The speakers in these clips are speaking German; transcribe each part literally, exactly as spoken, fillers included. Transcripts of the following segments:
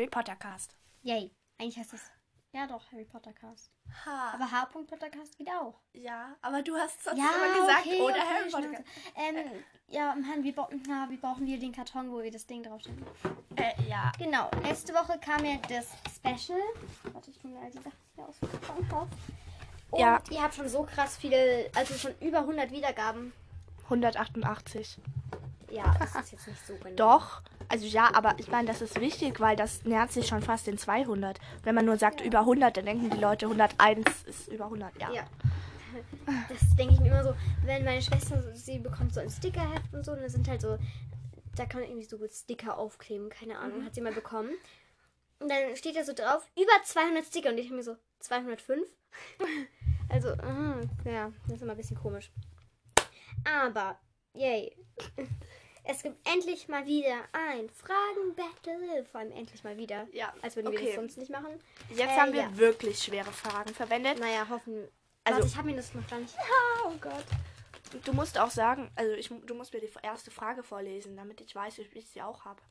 Potter Cast. Yay. Eigentlich heißt es, ja doch, Harry Potter Cast. Ha. Aber H. Potter Cast geht auch. Ja, aber du hast sonst Ja, immer gesagt, okay, oder okay, Harry Potter Schnauze. Cast. Ähm, ja, Mann, wie, bra- na, wie brauchen wir den Karton, wo wir das Ding draufstellen? Äh, ja. Genau, letzte Woche kam ja das Special. Warte, ich hole mir all die Sachen hier aus dem Karton raus. Und Ja. ihr habt schon so krass viele, also schon über hundert Wiedergaben. hundertachtundachtzig. Ja, das ist jetzt nicht so genau. Doch. Also ja, aber ich meine, das ist wichtig, weil das nähert sich schon fast den zweihundert. Wenn man nur sagt Ja. über hundert, dann denken die Leute hunderteins ist über hundert. Ja. Ja. Das denke ich mir immer so, wenn meine Schwester, sie bekommt so ein Stickerheft und so, und da sind halt so, da kann man irgendwie so gut Sticker aufkleben, keine Ahnung, Mhm. hat sie mal bekommen. Und dann steht da so drauf, über zweihundert Sticker, und ich denke mir so, zweihundertfünf? Also, aha, ja, das ist immer ein bisschen komisch. Aber, yay. Es gibt endlich mal wieder ein Fragen-Battle. Vor allem endlich mal wieder. Ja, Als würden wir okay. das sonst nicht machen. Jetzt Äh, haben wir ja. wirklich schwere Fragen verwendet. Naja, hoffen. Also- Warte, ich habe mir das noch gar nicht. Oh Gott. Du musst auch sagen, also ich, du musst mir die erste Frage vorlesen, damit ich weiß, wie ich sie auch habe.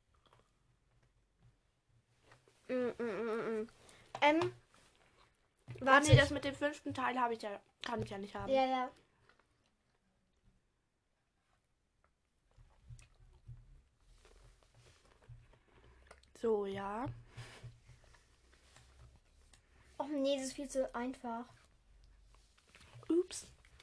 Mm, mm, mm, mm. Ähm. Warte, Warte, das mit dem fünften Teil habe ich ja, kann ich ja nicht haben. Ja, ja. So, ja. Oh nee, das ist viel zu einfach. Ups.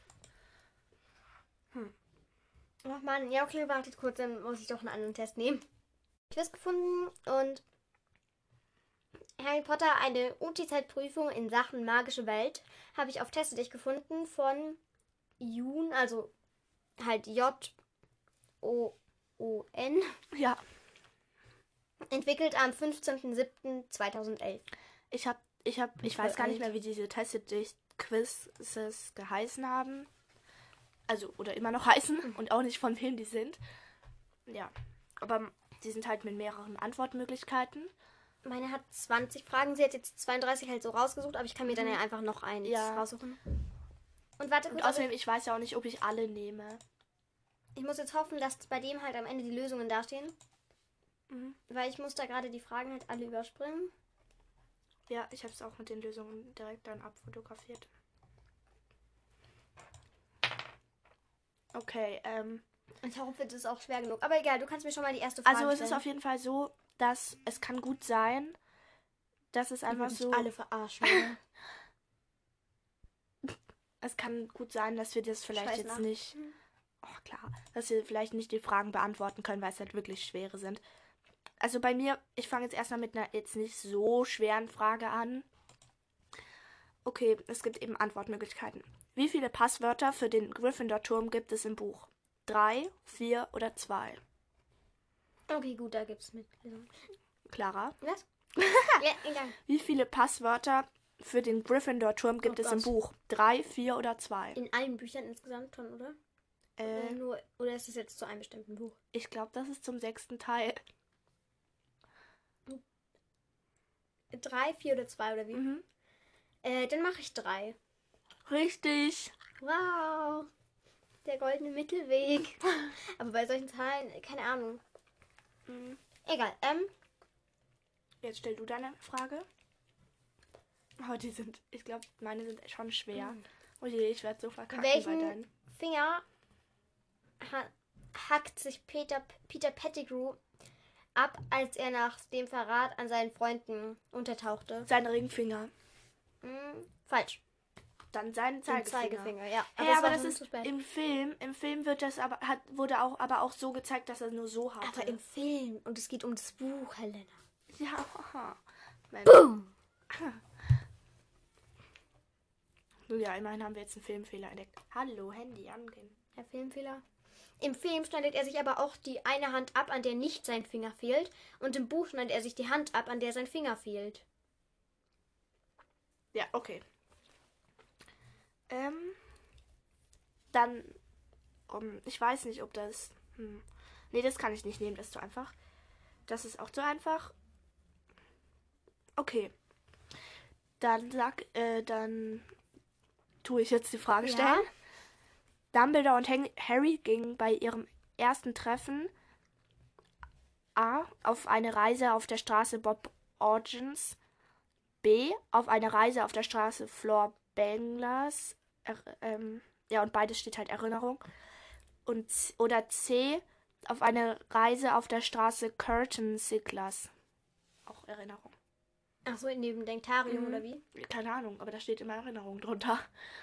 Ach man, ja okay, wartet kurz, dann muss ich doch einen anderen Test nehmen. Ich habe es gefunden und Harry Potter, eine U T-Zeitprüfung in Sachen magische Welt, habe ich auf Teste dich gefunden von Jun, also halt J O O N, Ja, entwickelt am fünfzehnten siebten zweitausendelf. ich habe, ich habe, ich Voll weiß gar nicht alt. mehr, wie diese Test-Quizzes geheißen haben. Also, oder immer noch heißen und auch nicht von wem die sind. Ja, aber die sind halt mit mehreren Antwortmöglichkeiten. Meine hat zwanzig Fragen, sie hat jetzt zweiunddreißig halt so rausgesucht, aber ich kann mir dann ja einfach noch eins Ja. raussuchen. Und warte Und kurz, außerdem, ich weiß ja auch nicht, ob ich alle nehme. ich muss jetzt hoffen, dass bei dem halt am Ende die Lösungen dastehen. Mhm. Weil ich muss da gerade die Fragen halt alle überspringen. Ja, ich habe es auch mit den Lösungen direkt dann abfotografiert. Okay, ähm, Ich hoffe, das ist auch schwer genug. Aber egal, du kannst mir schon mal die erste Frage also es stellen. ist auf jeden Fall so, dass es kann gut sein, dass es Die einfach würden mich so, alle verarschen. Oder? es kann gut sein, dass wir das vielleicht weiß jetzt nach. nicht, oh klar, dass wir vielleicht nicht die Fragen beantworten können, weil es halt wirklich schwere sind. Also bei mir, ich fange jetzt erstmal mit einer jetzt nicht so schweren Frage an. Okay, es gibt eben Antwortmöglichkeiten. Wie viele Passwörter für den Gryffindor-Turm gibt es im Buch? Drei, vier oder zwei? Okay, gut, da gibt's mit. Clara? Was? Ja, egal. Wie viele Passwörter für den Gryffindor-Turm gibt Oh es im Gott. Buch? Drei, vier oder zwei? In allen Büchern insgesamt schon, oder? Oder, Äh, nur, oder ist es jetzt zu einem bestimmten Buch? ich glaube, das ist zum sechsten Teil. Drei, vier oder zwei oder wie? Mhm. Äh, dann mache ich drei. Richtig. Wow. Der goldene Mittelweg. Aber bei solchen Zahlen, keine Ahnung. Mhm. Egal. Ähm, Jetzt stell du deine Frage. Oh, die sind, ich glaube, meine sind schon schwer. Oh je, ich werde so verkacken bei welchen deinen. Finger ha hackt sich Peter, Peter Pettigrew ab, als er nach dem Verrat an seinen Freunden untertauchte? Sein Ringfinger. Hm, falsch. Dann sein Den Zeigefinger. Zeigefinger, ja. Hey, es aber war das schon ist zu spät. im Film. Im Film wird das aber hat wurde auch aber auch so gezeigt, dass er nur so hatte. Aber im Film. Und es geht um das Buch, Helena. ja. Haha. Mensch. Boom! Nun ja, immerhin haben wir jetzt einen Filmfehler entdeckt. Hallo, Handy angehen. Der Filmfehler. Im Film schneidet er sich aber auch die eine Hand ab, an der nicht sein Finger fehlt. Und im Buch schneidet er sich die Hand ab, an der sein Finger fehlt. Ja, okay. Ähm, dann, um, ich weiß nicht, ob das, hm, nee, das kann ich nicht nehmen, das ist zu einfach. Das ist auch zu einfach. Okay. Dann sag, äh, dann tue ich jetzt die Frage Ja. stellen. Dumbledore und Hen- Harry gingen bei ihrem ersten Treffen A. Auf eine Reise auf der Straße Bob Organs. B. Auf eine Reise auf der Straße Flor Benglas. Er, ähm, ja, und beides steht halt Erinnerung. Und, oder C. Auf eine Reise auf der Straße Curtin Siglas. Auch Erinnerung. Ach so, in dem Denktarium Mhm. oder wie? Keine Ahnung, aber da steht immer Erinnerung drunter.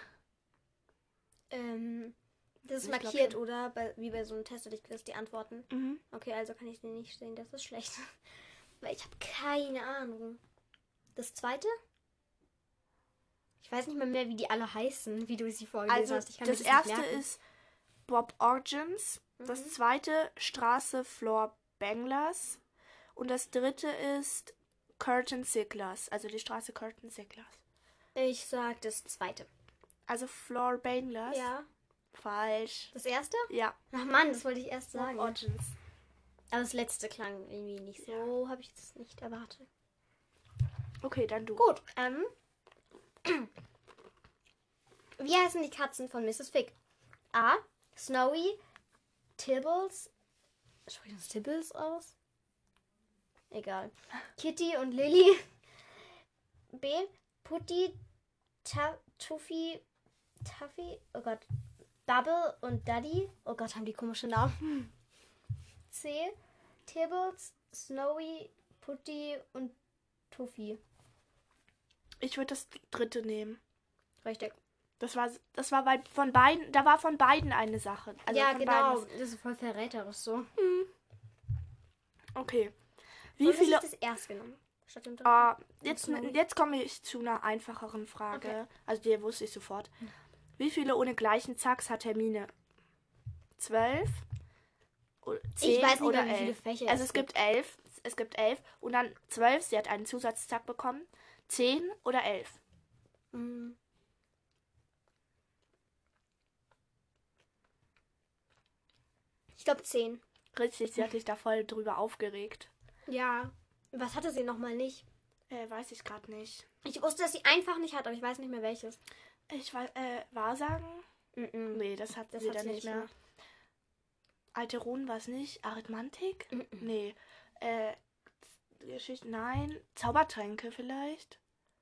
Ähm, das ist Ich glaub markiert, schon. oder? Bei, wie bei so einem Test oder ich quiz die Antworten. Mhm. Okay, also kann ich den nicht sehen. Das ist schlecht. Weil ich habe keine Ahnung. Das zweite? Ich weiß nicht mal mehr, wie die alle heißen, wie du sie vorgelesen Also, hast. Ich kann das mir das erste nicht merken. ist Bob Organs. Das Mhm. zweite Straße Flor Benglas. Und das dritte ist Curtin Siglas. Also die Straße Curtin Siglas. Ich sag das zweite. Also Flor Benglas. Ja. Falsch. Das erste? Ja. Ach Mann, das wollte ich erst Bob sagen. Organs. Aber das letzte klang irgendwie nicht so, habe ich das nicht erwartet. Okay, dann du. Gut, ähm. Wie heißen die Katzen von Missus Fig? A. Snowy, Tibbles. Spricht das Tibbles aus? Egal. Kitty und Lily. B. Putty, Ta Tuffy, Tuffy. Oh Gott. Bubble und Daddy. Oh Gott, haben die komische Namen. C. Tibbles, Snowy, Putty und Tuffy. Ich würde das dritte nehmen. Richtig. Das war, das war bei, von beiden, da war von beiden eine Sache. Also ja, von genau. beiden. Das ist voll verräterisch so. Okay. Wie Warum viele. hast du das erst genommen? Statt dem dritten? Ah, jetzt, Snowy. jetzt komme ich zu einer einfacheren Frage. Okay. Also die wusste ich sofort. Wie viele ohne gleichen Zacks hat Hermine? Zwölf? O- Zehn Ich weiß nicht oder mehr, wie viele elf? Fächer Also es es gibt elf. Es gibt elf. Und dann zwölf. Sie hat einen Zusatzzack bekommen. Zehn oder elf? Mm. Ich glaube zehn. Richtig, sie hat sich da voll drüber aufgeregt. Ja. Was hatte sie nochmal nicht? Äh, weiß ich gerade nicht. Ich wusste, dass sie einfach nicht hat, aber ich weiß nicht mehr welches. Ich weiß, äh, Wahrsagen? Mm-mm. Nee, das hat Das sie hat dann sie nicht nicht mehr. Alteron war es nicht. Arithmantik? Mm-mm. Nee. Äh, Geschichte, nein. Zaubertränke vielleicht?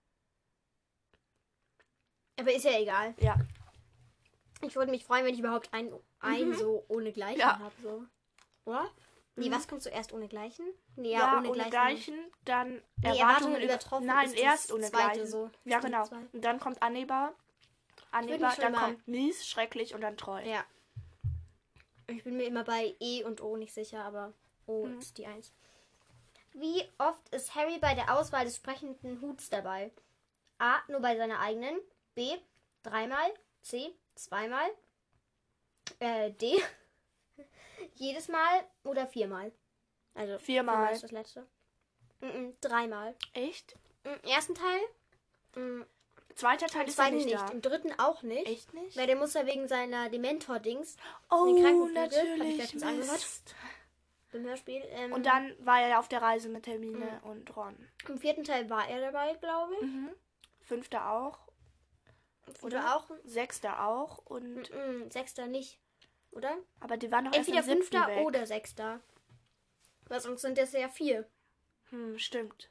Aber ist ja egal. Ja. Ich würde mich freuen, wenn ich überhaupt ein, ein Mhm. so ohne Gleichen Ja. habe. So. Oder? Nee, Mhm. was kommt zuerst ohne Gleichen? Nee, Ja, ja, ohne, ohne Gleichen. Gleichen, dann Nee, Erwartungen, Erwartungen über- übertroffen Nein, ist das erst ohne zweite Gleichen. so. Ja, Die genau. zwei. Und dann kommt Anneba. würd Anneba, mich schon dann mal- kommt mies, schrecklich und dann treu. Ja. Ich bin mir immer bei E und O nicht sicher, aber O Mhm. ist die Eins. Wie oft ist Harry bei der Auswahl des sprechenden Huts dabei? A. Nur bei seiner eigenen. B. Dreimal. C. Zweimal. Äh, D. Jedes Mal oder viermal. Also Viermal. ist das letzte. Mm-mm, dreimal. Echt? Im ersten Teil. Mm, Zweiter Teil Im ist ja zweiten nicht, nicht. da. Im dritten auch nicht. Echt nicht? Weil der muss ja wegen seiner Dementor-Dings Oh, den Krankenflügel, hab ich natürlich. letztens angehört. Mist. im Hörspiel. Ähm, Und dann war er ja auf der Reise mit Hermine Mhm. und Ron. im vierten Teil war er dabei, glaube ich. Mhm. Fünfter auch. Oder Oder? auch. Sechster auch. Und Mm-mm, sechster nicht. Oder? aber die waren noch Entweder erst im siebten fünfter weg. oder sechster. Weil sonst sind das ja vier. Hm, stimmt.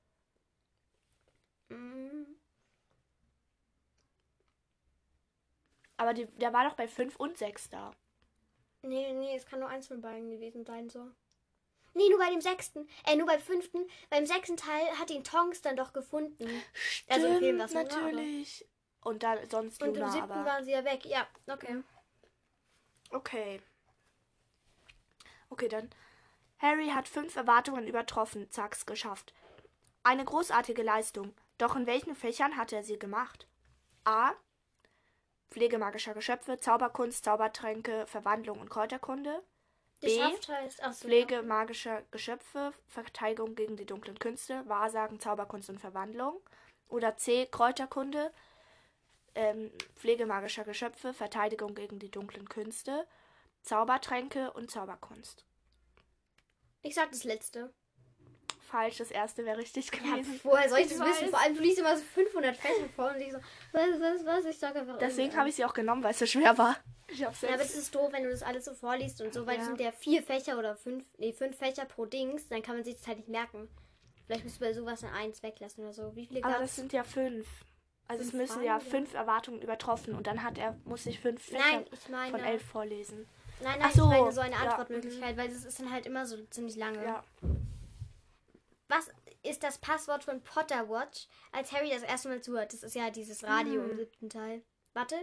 Mm. Aber die, der war doch bei fünf und sechs da. Nee, nee, es kann nur eins von beiden gewesen sein, so. Nee, nur bei dem sechsten. Äh, nur beim fünften. Beim sechsten Teil hat ihn Tonks dann doch gefunden. Stimmt, Also im Film war's Luna, aber- natürlich. Und dann sonst Und Luna, im siebten aber... waren sie ja weg. Ja, okay. Okay. Okay, dann. Harry hat fünf Erwartungen übertroffen, Zacks geschafft. Eine großartige Leistung. Doch in welchen Fächern hat er sie gemacht? A. Pflege magischer Geschöpfe, Zauberkunst, Zaubertränke, Verwandlung und Kräuterkunde. B. Geschafft heißt. Achso, Pflege magischer Geschöpfe, Verteidigung gegen die dunklen Künste, Wahrsagen, Zauberkunst und Verwandlung. Oder C. Kräuterkunde, ähm, Pflege magischer Geschöpfe, Verteidigung gegen die dunklen Künste, Zaubertränke und Zauberkunst. Ich sag das letzte. falsch. Das erste wäre richtig Ja, gewesen. woher soll ich das Ich wissen? weiß. Vor allem, du liest immer so fünfhundert Fächer vor und ich so, was, was, was? Ich sag einfach Deswegen habe ich sie auch genommen, weil es so schwer war. Ich hab's Ja, aber selbst. das ist doof, wenn du das alles so vorliest und so, weil Ja. es sind ja vier Fächer oder fünf, nee, fünf Fächer pro Dings, dann kann man sich das halt nicht merken. Vielleicht musst du bei sowas eine eins weglassen oder so. Wie viele Aber gab's? das sind ja fünf. Also Fünf es müssen Fragen, ja oder? fünf Erwartungen übertroffen und dann hat er, muss ich fünf Fächer Nein, ich meine. von elf vorlesen. Nein, Ach nein, so, ich meine so eine ja, Antwortmöglichkeit, weil das ist dann halt immer so ziemlich lange. Ja. Was ist das Passwort von Potterwatch, als Harry das erste Mal zuhört? Das ist ja dieses Radio Hm. im siebten Teil. Warte.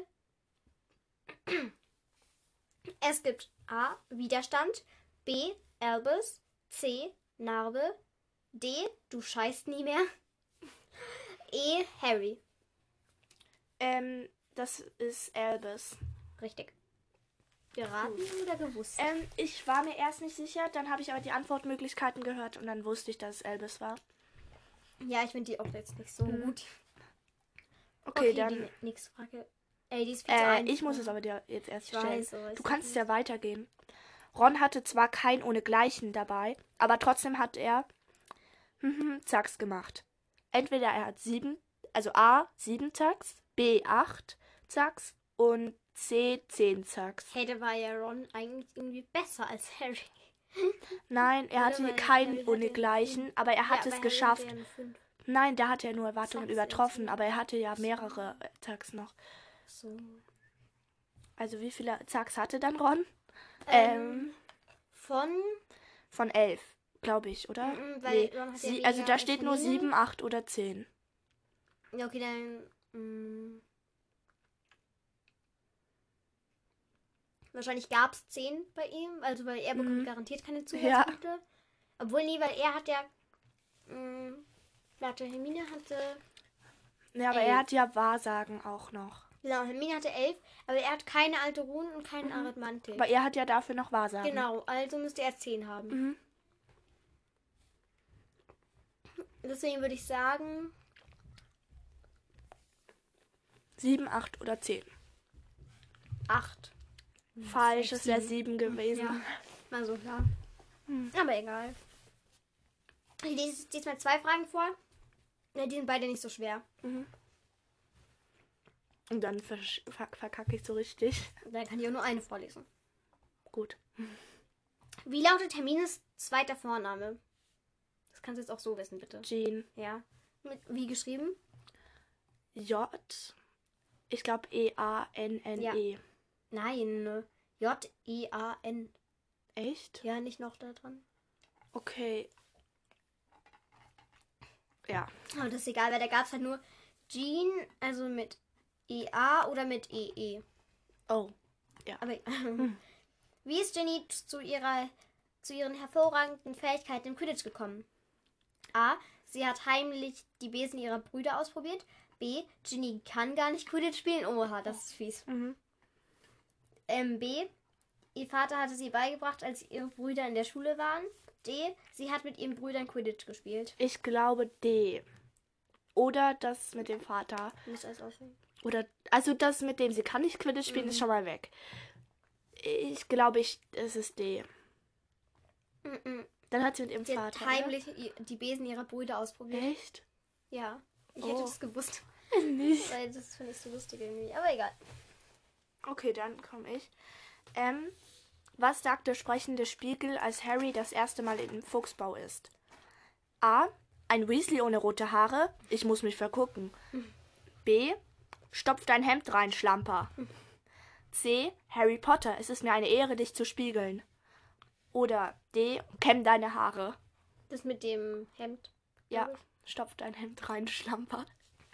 Es gibt A. Widerstand, B. Albus, C. Narbe, D. Du scheißt nie mehr, E. Harry. Ähm, das ist Albus. Richtig. Geraten oder gewusst? Ähm, ich war mir erst nicht sicher, dann habe ich aber die Antwortmöglichkeiten gehört und dann wusste ich, dass es Albus war. Ja, ich finde die auch jetzt nicht so Mhm. gut. Okay, dann. die nächste Frage. Ey, die ist viel zu Äh, einfach. ich muss es aber dir jetzt erst Ich stellen. weiß, aber ich Du sag kannst nicht. ja weitergehen. Ron hatte zwar kein ohnegleichen dabei, aber trotzdem hat er mhm, Zacks gemacht. Entweder er hat sieben, also A, sieben Zacks, B, acht Zacks und C, zehn Zacks. Hey, da war ja Ron eigentlich irgendwie besser als Harry. Nein, er Oder hatte weil Harry keinen hatte ohnegleichen, aber er hat Ja, es bei Harry geschafft. hatte er nur fünf. Nein, da hat er nur Erwartungen Zacks übertroffen, irgendwie. aber er hatte ja mehrere äh, Zacks noch. So. Also wie viele Zacks hatte dann Ron? Ähm, Ähm, von. von elf, glaube ich, oder? Mhm, weil Nee, Ron hat ja sie, weniger also da als steht nur Hermine. sieben, acht oder zehn. Ja, okay, dann. Mh. Wahrscheinlich gab es zehn bei ihm. Also, weil er bekommt Mhm. garantiert keine Ja. Zusatzpunkte. Obwohl, nee, weil er hat ja. Mh, warte, Hermine hatte. Ja, aber Elf. er hat ja Wahrsagen auch noch. Genau, Hermine hatte elf, aber er hat keine alte Runen und keinen Mhm. Arithmantik. Aber er hat ja dafür noch Wahrsagen. Genau, also müsste er zehn haben. Mhm. Deswegen würde ich sagen, sieben, acht oder zehn. acht. Falsch, sechs, es wäre sieben. sieben gewesen. Ja, mal so klar. Hm. Aber egal. Ich lese diesmal zwei Fragen vor. Ja, die sind beide nicht so schwer. Mhm. Und dann versch- ver verkacke ich so richtig. Da kann ich auch nur eine vorlesen. Gut. Wie lautet Hermines zweiter Vorname? Das kannst du jetzt auch so wissen, bitte. Jean. Ja. Mit, wie geschrieben? J. Ich glaube E A N N E. Nein. J E A N. Echt? Ja, nicht noch da dran. Okay. Ja. Aber das ist egal, weil da gab es halt nur Jean, also mit E A oder mit E E. Oh. Aber wie ist Ginny zu ihrer zu ihren hervorragenden Fähigkeiten im Quidditch gekommen? A. Sie hat heimlich die Besen ihrer Brüder ausprobiert. B. Ginny kann gar nicht Quidditch spielen. Oha, das ist fies. Mhm. Ähm, B. Ihr Vater hatte sie beigebracht, als ihre Brüder in der Schule waren. D. Sie hat mit ihren Brüdern Quidditch gespielt. Ich glaube D. Oder das mit dem Vater. Du musst alles auswählen. Oder, also das mit dem, sie kann nicht Quidditch spielen, Mhm. ist schon mal weg. Ich glaube, ich, es ist D. Mhm. Dann hat sie mit ihrem Sie hat Vater. heimlich i- die Besen ihrer Brüder ausprobiert. Oder? Echt? Ja. Ich Oh. hätte das gewusst. Nicht. Weil das finde ich so lustig irgendwie. Aber egal. Okay, dann komme ich. Ähm, was sagt der sprechende Spiegel, als Harry das erste Mal in dem Fuchsbau ist? A. Ein Weasley ohne rote Haare. Ich muss mich vergucken. B. Stopf dein Hemd rein, Schlamper. C. Harry Potter, es ist mir eine Ehre, dich zu spiegeln. Oder D. Kämm deine Haare. Das mit dem Hemd. Ja, glaub stopf dein Hemd rein, Schlamper.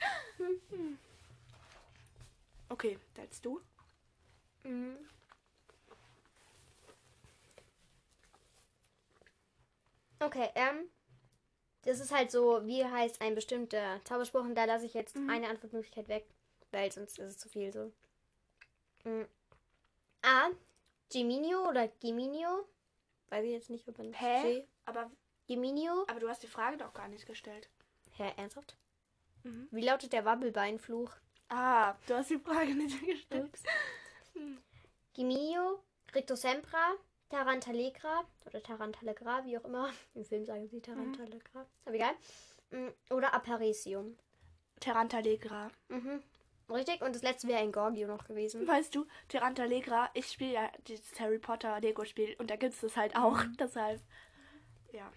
Okay, that's du. ich. Mhm. Okay, ähm. Das ist halt so, wie heißt ein bestimmter Zauberspruch und da lasse ich jetzt Mhm. eine Antwortmöglichkeit weg, weil sonst ist es zu viel so. Mhm. A. Geminio oder Geminio. Weiß ich jetzt nicht, ob man Hä? G- Aber, Geminio. aber du hast die Frage doch gar nicht gestellt. Hä, ernsthaft? Mhm. Wie lautet der Wabbelbeinfluch? Ah, du hast die Frage nicht gestellt. Geminio, Rictusempra, Tarantalegra oder Tarantalegra, wie auch immer. Im Film sagen sie Tarantalegra. Ist aber egal. Mm, Oder Aparecium. Tarantalegra. Mhm. Richtig. Und das letzte wäre ein Gorgio noch gewesen. Weißt du, Tarantalegra, ich spiele ja dieses Harry Potter Lego-Spiel und da gibt es das halt auch. Mhm. Deshalb, ja.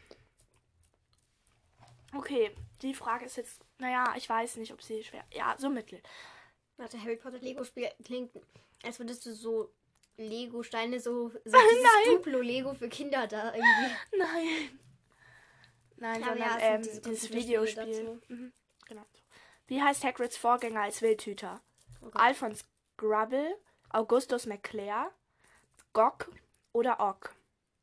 Okay, die Frage ist jetzt, naja, ich weiß nicht, ob sie schwer... Ja, so mittel. Warte, Harry Potter Lego-Spiel klingt, als würdest du so Lego-Steine, so, so dieses Duplo-Lego für Kinder da irgendwie. Nein. Nein, Aber sondern ja, es ähm, sind diese dieses Computerspiele Videospiel. dazu. Mhm, genau. Wie heißt Hagrids Vorgänger als Wildhüter? Oh Gott. Alphonse Grubble, Augustus McClare, Gog oder Ogg?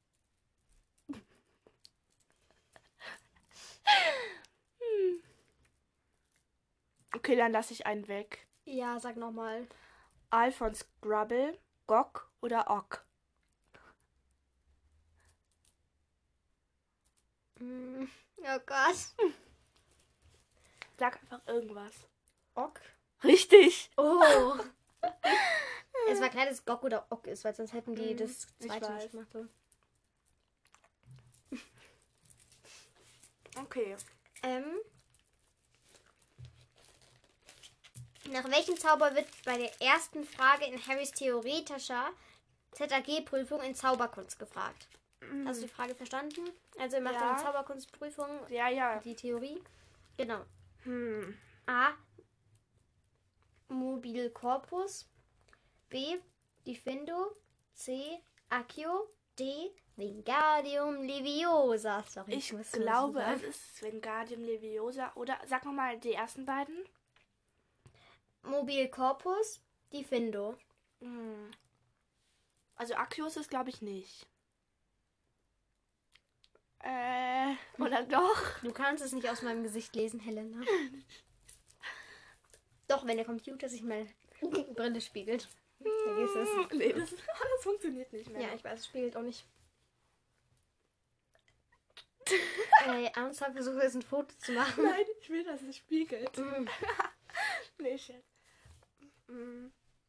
Hm. Okay, dann lasse ich einen weg. Ja, sag nochmal. Alphonse Grubble, Gog oder Ogg? Mm, Oh Gott. Sag einfach irgendwas. Ogg? Richtig. Oh. Es war klar, dass es Gog oder Ogg ist, weil sonst hätten die Mhm, das ich zweite weiß. nicht gemacht. So. Okay. Ähm, nach welchem Zauber wird bei der ersten Frage in Harrys theoretischer Z A G-Prüfung in Zauberkunst gefragt? Mhm. Hast du die Frage verstanden? Also ihr macht Ja. eine Zauberkunstprüfung, Ja, ja. die Theorie. Genau. Hm. A. Mobile Corpus. B. Diffindo. C. Accio. D. Wingardium Leviosa. Sorry, Ich muss glaube, so es sagen. ist Wingardium Leviosa. Oder sag nochmal die ersten beiden. Mobile Corpus. Diffindo. Hm. Also Accius ist, glaube ich, nicht. Äh, oder doch? Du kannst es nicht aus meinem Gesicht lesen, Helena. Doch, wenn der Computer sich mal Brille spiegelt. Vergiss es. Nee, das, das funktioniert nicht mehr. Ja, ich weiß, es spiegelt auch nicht. Ey, ernsthaft versuche jetzt ein Foto zu machen. Nein, ich will, dass es spiegelt. Mm. Nee, shit. Mm.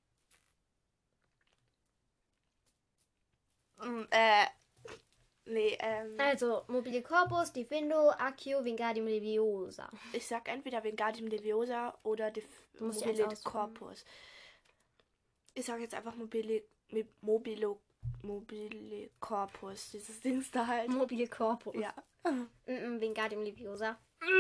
Mm, äh. Nee, ähm. Also, Mobile Corpus, Diffindo, Accio, Wingardium Leviosa. Ich sag entweder Wingardium Leviosa oder Dif Du musst dir Mobile eins aussuchen. Corpus. Ich sag jetzt einfach Mobile, Mi- Mobilo, Mobile Corpus. Dieses Dings da halt. Mobile Corpus. Ja. Mm -mm, Wingardium Leviosa.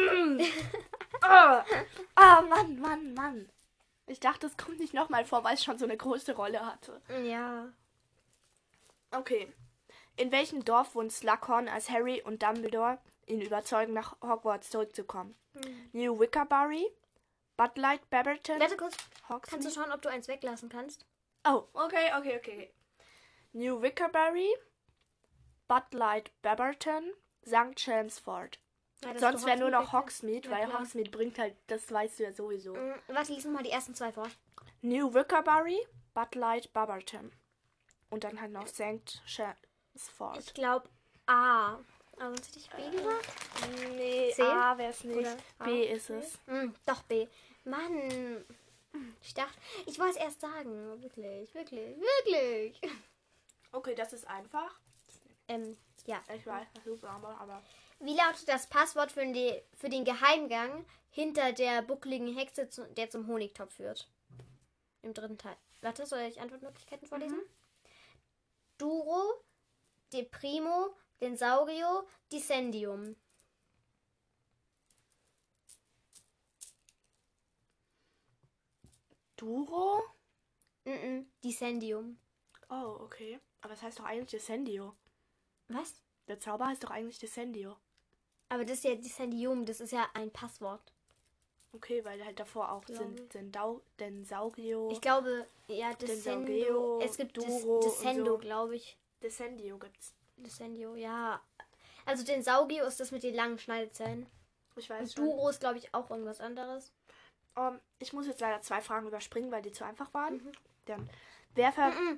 Ah, ah, Mann, Mann, Mann. Ich dachte, es kommt nicht nochmal vor, weil es schon so eine große Rolle hatte. Ja. Okay. In welchem Dorf wohnt Slughorn, als Harry und Dumbledore ihn überzeugen, nach Hogwarts zurückzukommen? Hm. New Wickerbury, Budlight Baberton, Warte kurz. Hogsmeade? Kannst du schauen, ob du eins weglassen kannst? Oh, okay, okay, okay. New Wickerbury, Budlight Baberton, Sankt Chelmsford. Ja, das Sonst ist doch wäre nur noch Hogsmeade. Hogsmeade, Ja, weil klar. Hogsmeade bringt halt, das weißt du ja sowieso. Mm, Warte, lies mal die ersten zwei vor. New Wickerbury, Budlight Baberton. Und dann halt noch Sankt Chelmsford. Ich glaube A. Aber sonst hätte ich B gesagt. Nee, C? A wäre es nicht. Oder A? B ist es. Mm, doch B. Mann. Ich dachte, ich wollte es erst sagen. Wirklich, wirklich, wirklich. Okay, das ist einfach. Ähm, ja. Ich weiß, das ist super, aber, aber. Wie lautet das Passwort für den, für den Geheimgang hinter der buckligen Hexe, zu, der zum Honigtopf führt? Im dritten Teil. Warte, soll ich Antwortmöglichkeiten vorlesen? Mhm. Duro, De Primo, Densaurio, Dissendium. Duro? Mm-mm, Dissendium. Oh, okay. Aber es heißt doch eigentlich Descendio. Was? Der Zauber heißt doch eigentlich Descendio. Aber das ist ja Dissendium, das ist ja ein Passwort. Okay, weil halt davor auch Glaube sind Dendau, Densaurio, Ich glaube, ja, Descendo. Densaurio, Es gibt Duro und Des, Descendo, so. glaube ich. Descendio gibt's. Descendio, ja. Also Densaugio ist das mit den langen Schneidezähnen. Ich weiß Und schon. Duro ist, glaube ich, auch irgendwas anderes. Um, ich muss jetzt leider zwei Fragen überspringen, weil die zu einfach waren. Mhm. Dann, wer ver... Mm-mm.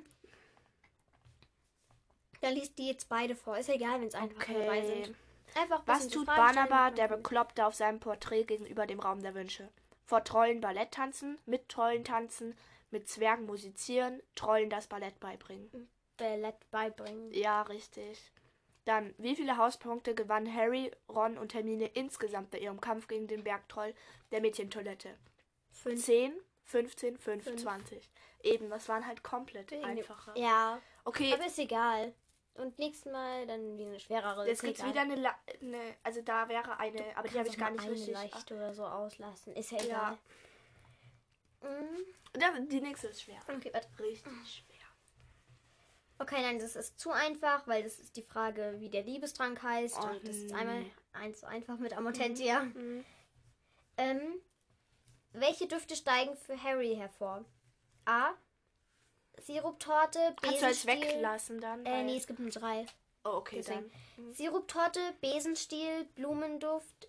Dann liest die jetzt beide vor. Ist egal, wenn es einfach dabei Okay. sind. Einfach ein Was bisschen so tut Fragen stellen Barnaba, und der dann- Bekloppte, auf seinem Porträt gegenüber dem Raum der Wünsche? Vor Trollen Ballett tanzen, mit Trollen tanzen, mit Zwergen musizieren, Trollen das Ballett beibringen. Ballett beibringen. Ja, richtig. Dann, wie viele Hauspunkte gewann Harry, Ron und Hermine insgesamt bei ihrem Kampf gegen den Bergtroll der Mädchentoilette? Fünf. zehn, fünfzehn, fünf, Fünf. zwanzig. Eben, das waren halt komplett Wegen dem- einfacher. Ja, Okay, aber ist egal. Und nächstes Mal dann wieder eine schwerere. jetzt ist gibt's egal. wieder eine, La eine, also da wäre eine, aber die habe Kannst ich gar auch nicht mal richtig. eine leicht oder so auslassen. Ist ja Ja. egal. Mhm. Ja, die nächste ist schwer. Okay, warte. Richtig schwer. Okay, nein, das ist zu einfach, weil das ist die Frage, wie der Liebestrank heißt. Och, und das ist nee. einmal eins zu einfach mit Amotentia. Mhm. Ähm, welche Düfte steigen für Harry hervor? A. Siruptorte, Kannst du jetzt Besenstiel. weglassen dann? Äh, weil- nee, es gibt nur drei. Oh, okay, deswegen. dann. Mhm. Siruptorte, Besenstiel, Blumenduft.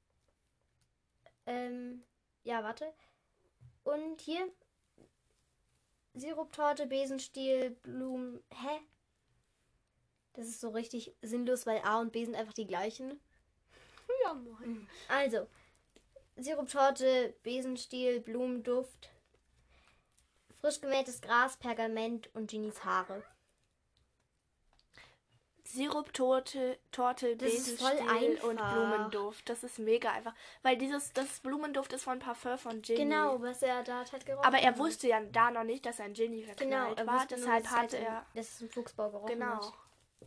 Ähm, ja, warte. Und hier. Siruptorte, Besenstiel, Blumen. Hä? Das ist so richtig sinnlos, weil A und B sind einfach die gleichen. Ja, moin. Also, Siruptorte, Besenstiel, Blumenduft, frisch gemähtes Gras, Pergament und Ginnys Haare. Siruptorte, Torte, Das ist voll Besenstiel und einfach. Blumenduft. Das ist mega einfach. Weil dieses, das Blumenduft ist von Parfum von Ginny. Genau, was er da halt gerochen Aber er hat. wusste ja da noch nicht, dass er ein Ginny Genau, verknallt er war. wusste nur, Deshalb dass es halt hatte im- er. dass es im Fuchsbau gerochen Genau. hat.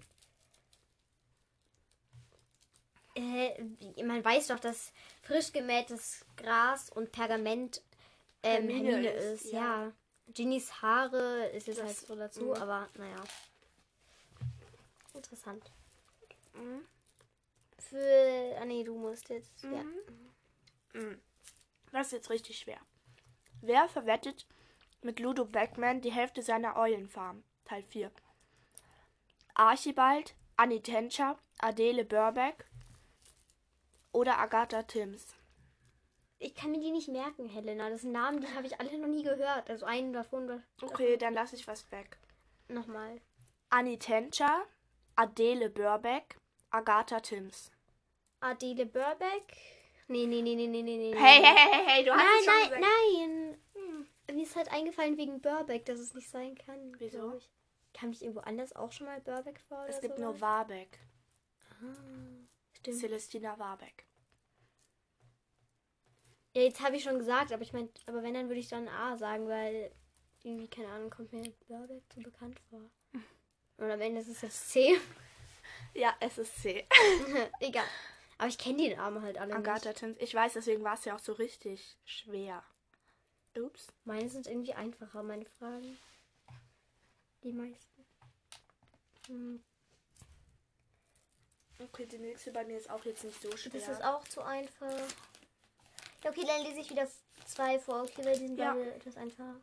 Äh, wie- man weiß doch, dass frisch gemähtes Gras und Pergament ähm, Hermine Hermine ist, ist. ja. Ja. Ginnys Haare ist jetzt Das- halt so dazu, mhm. aber naja. Interessant. Mhm. Für. Ah nee, du musst jetzt. Ja. Mhm. Mhm. Das ist jetzt richtig schwer. Wer verwettet mit Ludo Beckman die Hälfte seiner Eulenfarm? Teil vier. Archibald, Annie Tenscher, Adele Burbeck oder Agatha Timms? Ich kann mir die nicht merken, Helena. Das sind Namen, die habe ich alle noch nie gehört. Also einen davon. Okay, dann lasse ich was weg. Nochmal. Annie Tenscher, Adele Burbeck, Agatha Timms. Adele Burbeck. Nee, nee, nee, nee, nee, nee, nee. Hey, hey, hey, hey, du hast Nein, es schon nein, gesagt. nein. Hm. Mir ist halt eingefallen wegen Burbeck, dass es nicht sein kann. Wieso? glaub ich. Kam nicht irgendwo anders auch schon mal Burbeck vor? Es oder gibt sowas? nur Warbeck. Ah, stimmt. Celestina Warbeck. Ja, jetzt habe ich schon gesagt, aber ich meine, aber wenn, dann würde ich dann A sagen, weil irgendwie, keine Ahnung, kommt mir Burbeck zu bekannt vor. Und am Ende ist es jetzt C. Ja, es ist C. Egal. Aber ich kenne die Namen halt alle Agatha nicht. Timms. Ich weiß, deswegen war es ja auch so richtig schwer. Ups. Meine sind irgendwie einfacher, meine Fragen. Die meisten. Hm. Okay, die nächste bei mir ist auch jetzt nicht so schwer. Das ist auch zu einfach. Ja, okay, dann lese ich wieder zwei vor. Okay, weil die sind Ja. beide etwas einfacher.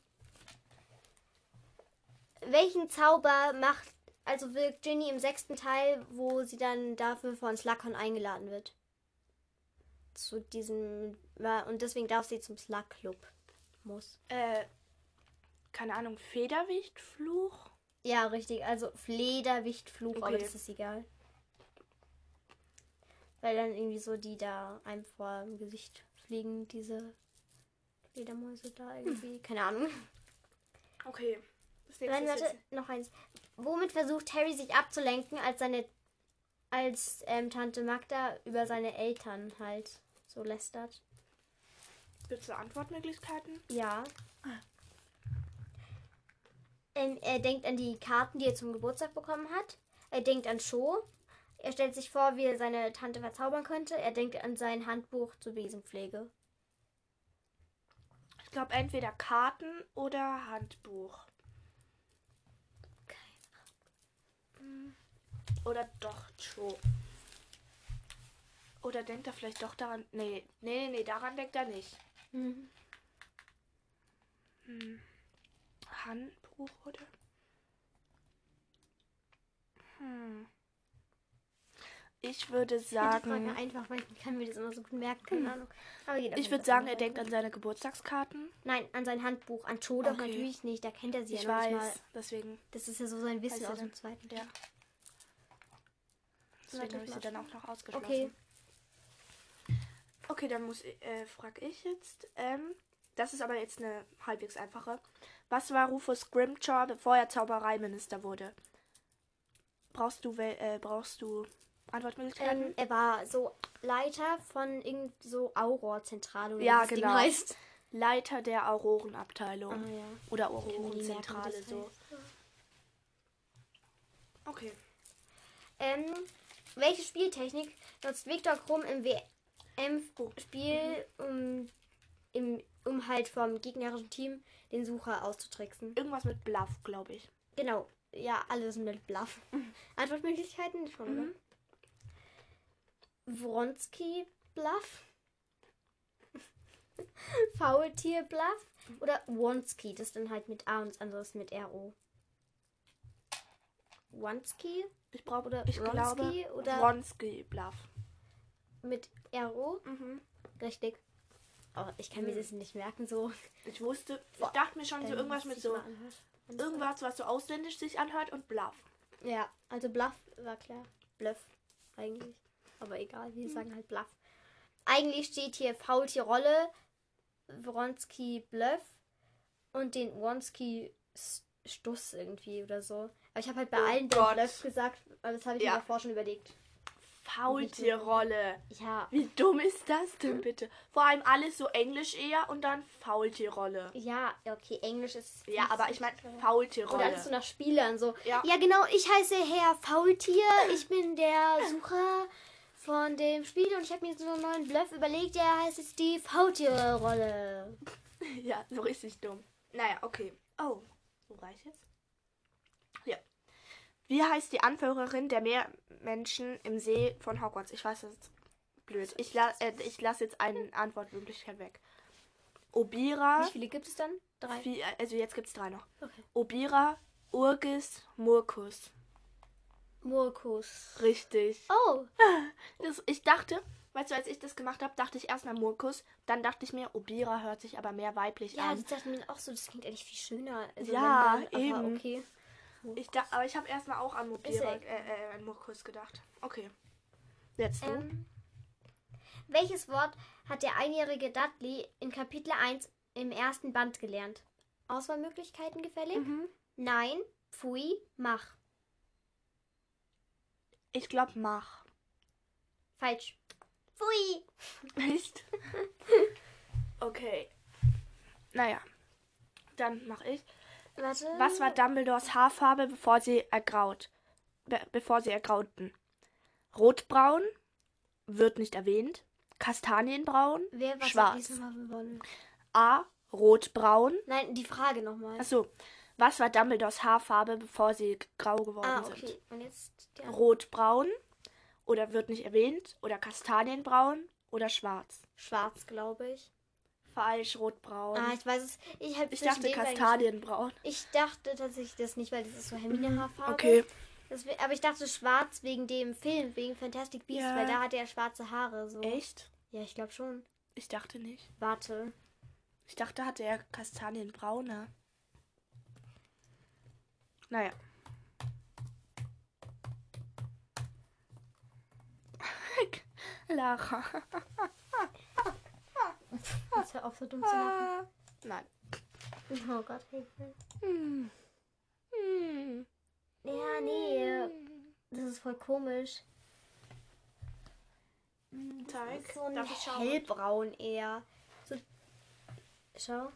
Welchen Zauber macht, also wirkt Ginny im sechsten Teil, wo sie dann dafür von Slughorn eingeladen wird? Zu diesem, ja, und deswegen darf sie zum Slug Club. Muss. Äh, keine Ahnung, Federwichtfluch? Ja, richtig. Also Flederwichtfluch, aber Okay. das ist egal. Weil dann irgendwie so die da einem vor dem Gesicht fliegen, diese Fledermäuse da irgendwie. Keine Ahnung. Okay. Das nächste Nein, ist warte, jetzt- noch eins. Womit versucht Harry sich abzulenken, als seine als ähm, Tante Magda über seine Eltern halt so lästert? Willst du Antwortmöglichkeiten? Ja. Ähm, er denkt an die Karten, die er zum Geburtstag bekommen hat. Er denkt an Cho. Er stellt sich vor, wie er seine Tante verzaubern könnte. Er denkt an sein Handbuch zur Besenpflege. Ich glaube entweder Karten oder Handbuch. Hm. Oder doch Cho. Oder denkt er vielleicht doch daran. Nee, nee, nee, daran denkt er nicht. Mhm. Hm. Handbuch oder? Hm. Ich würde Ich finde die Frage sagen. einfach, weil ich kann mir das immer so gut merken. Keine Ahnung. Aber jeder Ich kennt würde das sagen, andere. er denkt an seine Geburtstagskarten. Nein, an sein Handbuch. An Cho doch Okay. natürlich nicht. Da kennt er sie Ich ja noch nicht weiß, mal. deswegen. Das ist ja so sein Wissen Weiß er aus dem dann? zweiten. Ja. Deswegen Warte, habe ich sie mach. dann auch noch ausgeschlossen. Okay. Okay, dann muss ich, äh, frage ich jetzt. Ähm, das ist aber jetzt eine halbwegs einfache. Was war Rufus Scrimgeour, bevor er Zaubereiminister wurde? Brauchst du, wel- äh, brauchst du Antwortmöglichkeiten? Ähm, er war so Leiter von irgend so Auror-Zentrale oder Ja, wie das Ding genau. heißt. Leiter der Aurorenabteilung. Ah, ja. Oder Ich kann mir nie merken, wie Aurorenzentrale, das so. heißt. Okay. Ähm, welche Spieltechnik nutzt Viktor Krumm im W M-Spiel, um, im, um halt vom gegnerischen Team den Sucher auszutricksen? Irgendwas mit Bluff, glaube ich. Genau. Ja, alles mit Bluff. Antwortmöglichkeiten schon, oder? Mhm. Wronski Bluff? Faultier Bluff? Oder Wronski, das dann halt mit A und das andere ist mit R O. Wronski Ich brauche, oder ich glaube, Wronski oder Wronski Bluff. mit R O? Mhm. Richtig. Oh, ich kann mir Mhm. das nicht merken, so. Ich wusste, ich dachte mir schon so Ähm, irgendwas was mit sich so, mal anhört. irgendwas, was so ausländisch sich anhört und Bluff. Ja, also Bluff war klar. Bluff, eigentlich. Aber egal, wir sagen halt Bluff. Eigentlich steht hier Faultier Rolle, Wronski Bluff und den Wronski S- Stuss irgendwie oder so. Aber ich habe halt bei Oh allen Gott. den Bluff gesagt, aber das habe ich Ja. mir davor schon überlegt. Faultierrolle. Ja, Wie dumm ist das denn bitte? Vor allem alles so Englisch eher und dann Faultierrolle. ja, okay, Englisch ist... Ja, aber ich meine Oder alles Faultierrolle. so nach Spielern, so. Ja. Ja, genau, ich heiße Herr Faultier, ich bin der Sucher von dem Spiel und ich habe mir so einen neuen Bluff überlegt, der heißt jetzt die Faultierrolle. Ja, so richtig dumm. Naja, okay. Oh, wo war ich jetzt? Ja. Wie heißt die Anführerin der Meermenschen im See von Hogwarts? Ich weiß, das ist blöd. Ich, la äh, ich lasse jetzt eine Antwortmöglichkeit weg. Obira. Wie viele gibt es dann? Drei. Vier, also jetzt gibt es drei noch. Okay. Obira, Urgis, Murkus. Murkus. Richtig. Oh, Das, ich dachte, weißt du, als ich das gemacht habe, dachte ich erstmal Murkus. Dann dachte ich mir, Obira hört sich aber mehr weiblich ja, an. das dachte ich mir auch so, das klingt eigentlich viel schöner. Also Ja, wenn dann, aber eben. okay. Ich da, aber ich habe erstmal auch an Ist Obira, ja egal. äh, äh, an Murkus gedacht. Okay. Jetzt du. Ähm, welches Wort hat der einjährige Dudley in Kapitel eins im ersten Band gelernt? Auswahlmöglichkeiten gefällig? Mhm. Nein, pfui, mach. Ich glaube, mach. Falsch. Pfui. Echt? Okay. Naja. Dann mach ich. Warte. Was war Dumbledores Haarfarbe, bevor sie ergraut, be bevor sie ergrauten? Rotbraun, wird nicht erwähnt. Kastanienbraun, Wer was schwarz. hat diesmal gewonnen? A. Rotbraun. Nein, die Frage nochmal. Achso. Was war Dumbledores Haarfarbe, bevor sie grau geworden Ah, sind? okay. Und jetzt die andere. Rotbraun oder wird nicht erwähnt oder Kastanienbraun oder schwarz? Schwarz, glaube ich. Falsch, rotbraun. Ah, ich weiß es. Ich, hab ich zwischen dachte den beiden Kastanienbraun. gesch- Ich dachte tatsächlich das nicht, weil das ist so Hermine-Haarfarbe. Okay. Das, aber ich dachte schwarz wegen dem Film, wegen Fantastic Beasts, Ja. weil da hat er schwarze Haare. So. Echt? Ja, ich glaube schon. Ich dachte nicht. Warte. Ich dachte, hatte er Kastanienbraune. Naja. Lara. Jetzt hör auf, so dumm zu machen. Nein. Oh Gott, Hilfe. Hm. Hm. Ja, nee. Das ist voll komisch. Teig. So ein Darf ich schauen? hellbraun eher. So. Schau.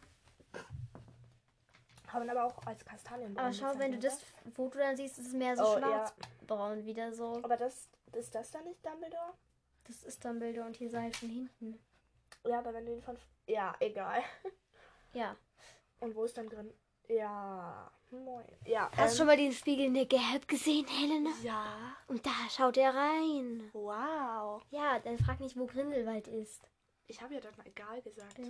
Haben aber auch als Kastanienbraun. Aber schau, wenn du das bezeichnet, Foto dann siehst, ist es mehr so Oh, ja. schwarzbraun wieder so. oder? Aber das, ist das dann nicht Dumbledore? Das ist dann Bilder und hier halt von hinten. Ja, aber wenn du ihn von... Ja, egal. Ja. Und wo ist dann drin? Ja. Moin. Ja. Hast du ähm, schon mal den Spiegel in der Gelb gesehen, Helena? Ja. Und da schaut er rein. Wow. Ja, dann frag nicht, wo Grindelwald ist. Ich habe ja dann mal egal gesagt.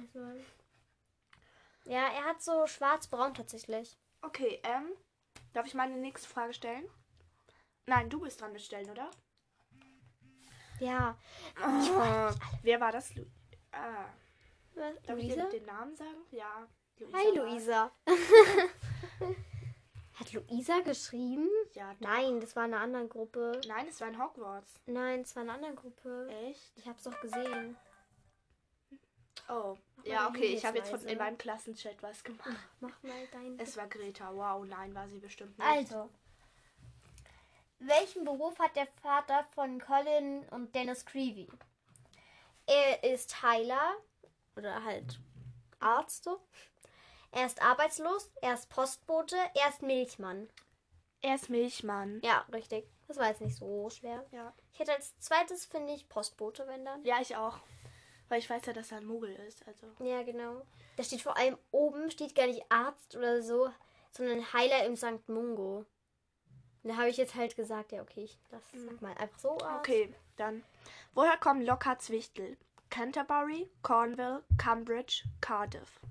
Ja, er hat so schwarz-braun tatsächlich. Okay, ähm, darf ich meine nächste Frage stellen? Nein, du bist dran mit stellen, oder? Ja. Ah, wer war das? Lu ah, Was? darf ich Luisa? dir den Namen sagen? Ja. Luisa Hi, war's. Luisa. Hat Luisa geschrieben? Ja, doch. Nein, das war in einer anderen Gruppe. Nein, es war in Hogwarts. Nein, es war in einer anderen Gruppe. Echt? Ich hab's doch gesehen. Oh, Ja, dein okay, Handy ich habe jetzt von, leise. in meinem Klassenchat was gemacht. Mach mal dein... Es war Greta. Wow, nein, war sie bestimmt nicht. Also, welchen Beruf hat der Vater von Colin und Dennis Creevy? Er ist Heiler oder halt Arzt. So. Er ist arbeitslos, er ist Postbote, er ist Milchmann. Er ist Milchmann. Ja, richtig. Das war jetzt nicht so schwer. Ja. Ich hätte als zweites, finde ich, Postbote, wenn dann. Ja, ich auch. Weil ich weiß ja, dass er ein Muggel ist. Also. Ja, genau. Da steht vor allem oben, steht gar nicht Arzt oder so, sondern Heiler im Sankt Mungo. Und da habe ich jetzt halt gesagt, ja, okay, ich lass sag mal einfach so aus. Okay, dann. Woher kommen Lockharts Wichtel? Canterbury, Cornwall, Cambridge, Cardiff.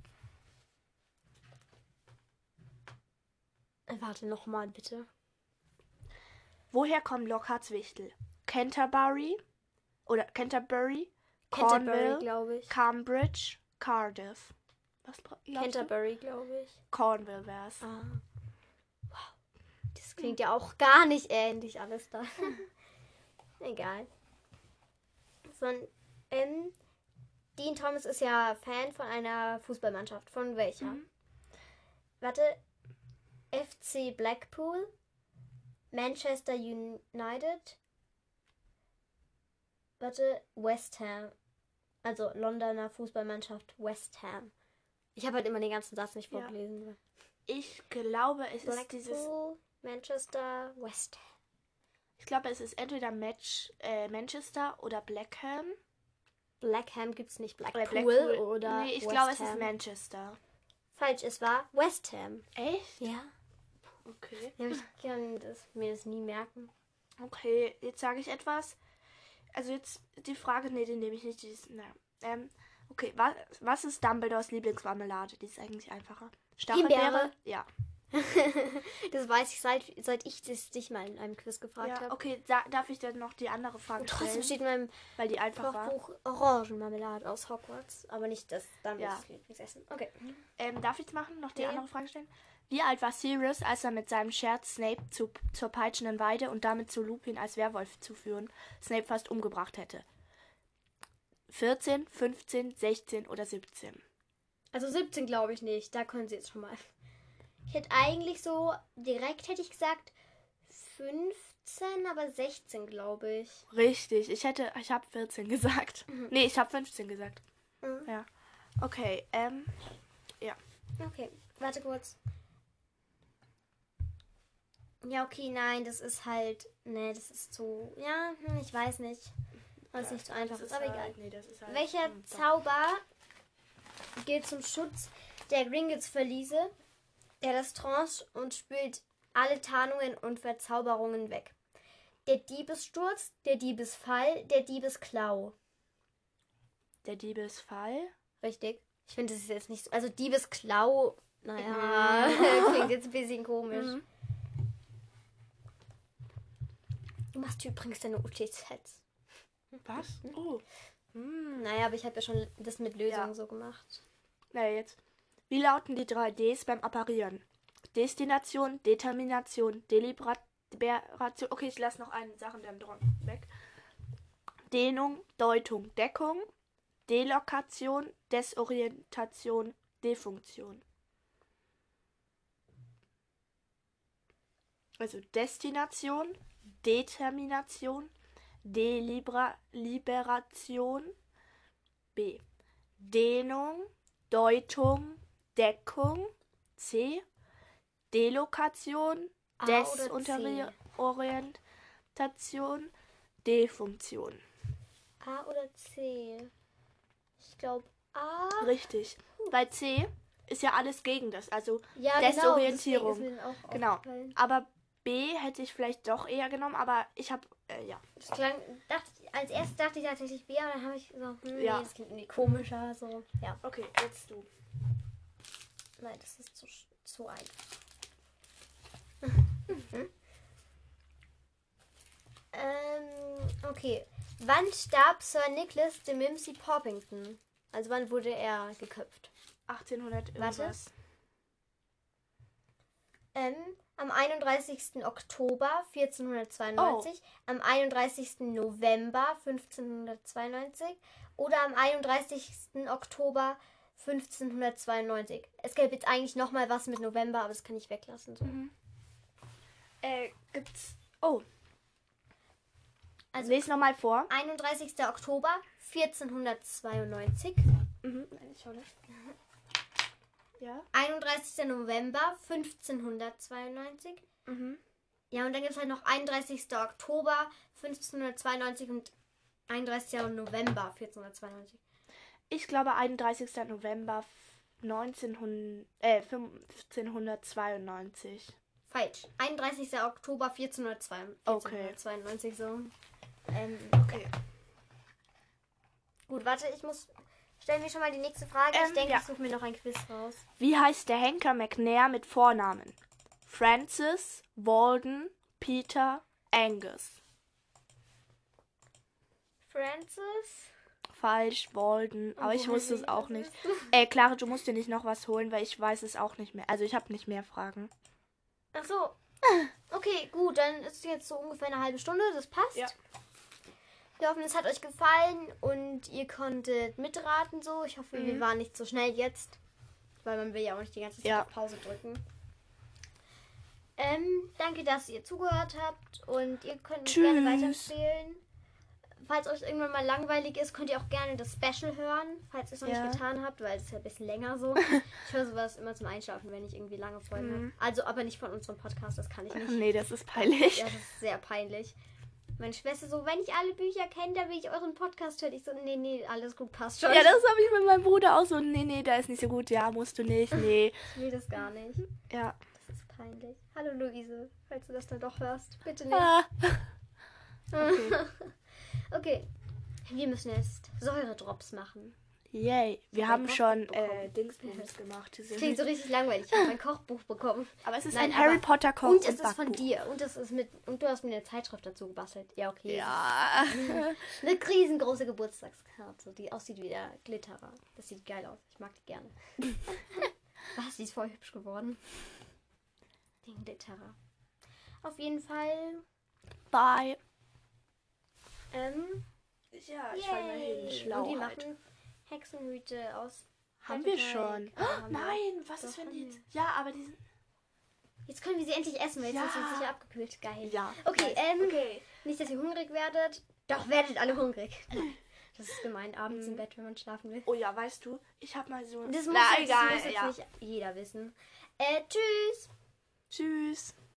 Äh, Warte, nochmal bitte. Woher kommen Lockharts Wichtel? Canterbury oder Canterbury, Canterbury, Cornwall, glaube ich. Cambridge, Cardiff. Was glaubst du? Canterbury, glaube ich. Cornwall wär's. Ah. Wow. Das klingt ja auch gar nicht ähnlich alles da. Egal. So ein, ähm, Dean Thomas ist ja Fan von einer Fußballmannschaft. Von welcher? Mhm. Warte. F C Blackpool, Manchester United, warte, West Ham. Also Londoner Fußballmannschaft West Ham. Ich habe halt immer den ganzen Satz nicht Ja. vorgelesen. Ich glaube, es ist dieses. Blackpool, Manchester, West Ham. Ich glaube, es ist entweder Match, äh, Manchester oder Blackham. Blackham gibt's nicht. Blackpool, Oder Blackpool. oder Nee, ich West glaube, es Ham. ist Manchester. Falsch, es war West Ham. Echt? Ja. Okay. Ja, ich kann das, mir das nie merken. Okay, jetzt sage ich etwas. Also jetzt die Frage, nee, den nehme ich nicht. Die ist, na, ähm, okay, was, was ist Dumbledores Lieblingsmarmelade? Die ist eigentlich einfacher. Stachelbeere? Himbeere. Ja. Das weiß ich, seit, seit ich das dich mal in einem Quiz gefragt Ja, habe. okay, da, darf ich dann noch die andere Frage Und trotzdem stellen? steht in meinem Weil die einfach war. Kochbuch Orangenmarmelade aus Hogwarts. Aber nicht das dann Ja. das Lieblingsessen. Okay. Ähm, darf ich jetzt machen? Noch die Ja. andere Frage stellen? Wie alt war Sirius, als er mit seinem Scherz Snape zu, zur peitschenden Weide und damit zu Lupin als Werwolf zu führen, Snape fast umgebracht hätte? vierzehn, fünfzehn, sechzehn oder siebzehn? Also siebzehn glaube ich nicht. Da können sie jetzt schon mal. Ich hätte eigentlich so, direkt hätte ich gesagt fünfzehn, aber sechzehn glaube ich. Richtig, ich hätte, ich habe vierzehn gesagt. Mhm. Nee, ich habe fünfzehn gesagt. Mhm. Ja. Okay, ähm, Okay, warte kurz. Ja, okay, nein, das ist halt, nee, das ist zu, ja, hm, ich weiß nicht. Das ist nicht so einfach, das ist aber halt, egal. Nee, das ist halt, Welcher hm, doch. Zauber gilt zum Schutz der Gringotts-Verliese, der das Trance und spült alle Tarnungen und Verzauberungen weg? Der Diebessturz, der Diebesfall, der Diebesklau. Der Diebesfall? Richtig. Ich finde, das ist jetzt nicht so, also Diebesklau, naja, klingt jetzt ein bisschen komisch. Mhm. Du machst übrigens deine U T Zs. Was? Oh. Hm. Naja, aber ich habe ja schon das mit Lösungen Ja. so gemacht. Na jetzt. Wie lauten die drei Ds beim Apparieren? Destination, Determination, Deliberation. Okay, ich lasse noch eine Sache dann dran weg. Dehnung, Deutung, Deckung, Delokation, Desorientation, Defunktion. Also Destination, Determination, Deliberation, B. Dehnung, Deutung, Deckung, C. Delokation, A oder C? Desorientation, Defunktion. A oder C? Ich glaube A. Richtig. Weil C ist ja alles gegen das. Also Ja, Desorientierung. Genau, deswegen ist mir dann auch Genau. aufgefallen. Aber B hätte ich vielleicht doch eher genommen, aber ich habe, äh, ja. Das klang, dachte, als erstes dachte ich tatsächlich B, aber dann habe ich so, hm, Ja. nee, das klingt irgendwie komischer. So. Ja, Okay, jetzt du. nein, das ist zu, zu einfach. ähm, okay. Wann starb Sir Nicholas de Mimsy Poppington? Also wann wurde er geköpft? achtzehnhundert Warte. irgendwas. Ähm, am einunddreißigsten Oktober vierzehnhundertzweiundneunzig, am einunddreißigsten November fünfzehnhundertzweiundneunzig oder am einunddreißigsten Oktober fünfzehnhundertzweiundneunzig. Es gäbe jetzt eigentlich nochmal was mit November, aber das kann ich weglassen. So. Mhm. Äh, gibt's. Oh. Also Lies nochmal vor. einunddreißigster Oktober vierzehnhundertzweiundneunzig. Mhm. Nein, ich schau nicht. Ja. einunddreißigster November fünfzehnhundertzweiundneunzig. Mhm. Ja, und dann gibt es halt noch einunddreißigster Oktober fünfzehnhundertzweiundneunzig und einunddreißigster November vierzehnhundertzweiundneunzig. Ich glaube einunddreißigster November neunzehnhundert, äh, fünfzehnhundertzweiundneunzig. Falsch. einunddreißigster Oktober vierzehnhundertzweiundneunzig. So. Ähm, Okay. Gut, warte, ich muss. Stellen wir schon mal die nächste Frage. Ähm, ich denke, ja. ich suche mir noch ein Quiz raus. Wie heißt der Henker McNair mit Vornamen? Francis, Walden, Peter, Angus. Francis? Falsch, Walden. Aber ich woher wusste es will auch ich nicht. das Ey, Clara, du musst dir nicht noch was holen, weil ich weiß es auch nicht mehr. Also ich habe nicht mehr Fragen. Ach so. Okay, gut, dann ist es jetzt so ungefähr eine halbe Stunde. Das passt. Ja. Wir hoffen, es hat euch gefallen und ihr konntet mitraten so. Ich hoffe, wir Mhm. waren nicht so schnell jetzt, weil man will ja auch nicht die ganze Zeit Ja. auf Pause drücken. Ähm, danke, dass ihr zugehört habt und ihr könnt uns Tschüss. gerne weiterempfehlen. Falls euch irgendwann mal langweilig ist, könnt ihr auch gerne das Special hören, falls ihr es noch Ja. nicht getan habt, weil es ist ja ein bisschen länger so. Ich höre sowas immer zum Einschlafen, wenn ich irgendwie lange Folgen Mhm. habe. Also aber nicht von unserem Podcast, das kann ich nicht. Nee, das ist peinlich. Ja, das ist sehr peinlich. Meine Schwester so, wenn ich alle Bücher kenne, dann will ich euren Podcast hören. Ich so, nee, nee, alles gut, passt schon. Ja, das habe ich mit meinem Bruder auch so. Nee, nee, da ist nicht so gut. Ja, musst du nicht. Nee. Ich will das gar nicht. Ja. Das ist peinlich. Hallo Luise, falls du das dann doch hörst. Bitte nicht. Ah. Okay. Okay. Wir müssen jetzt Säuredrops machen. Yay. Wir hab haben ein schon Kochbuch bekommen. äh, Dingsbums gemacht. Diese Das klingt so richtig langweilig. Ich habe ein Kochbuch bekommen. Aber es ist Nein, ein Harry aber- Potter Koch- Und es ist von Backbuch. dir. Und es ist mit. Und du hast mir eine Zeitschrift dazu gebastelt. Ja, okay. Ja. Eine riesengroße Geburtstagskarte, die aussieht wie der Glitterer. Das sieht geil aus. Ich mag die gerne. Was? Die ist voll hübsch geworden. Den Glitterer. Auf jeden Fall. Bye. Ähm, Ja, yay. Und wir Schlauheit. machen Hexenhüte aus. Haben wir Hefeteig. schon. Ja, haben wir. Nein, was Doch, ist, wenn haben die wir. jetzt... Ja, aber die sind... Jetzt können wir sie endlich essen, weil jetzt Ja. ist sie sicher abgekühlt. Geil. Ja. Okay, ähm, Okay. nicht, dass ihr hungrig werdet. Doch, werdet alle hungrig. Das ist gemein, abends im Bett, wenn man schlafen will. Oh ja, weißt du, ich habe mal so... Das muss, Na, jetzt, egal, das muss jetzt ja. nicht jeder wissen. Äh, tschüss. Tschüss.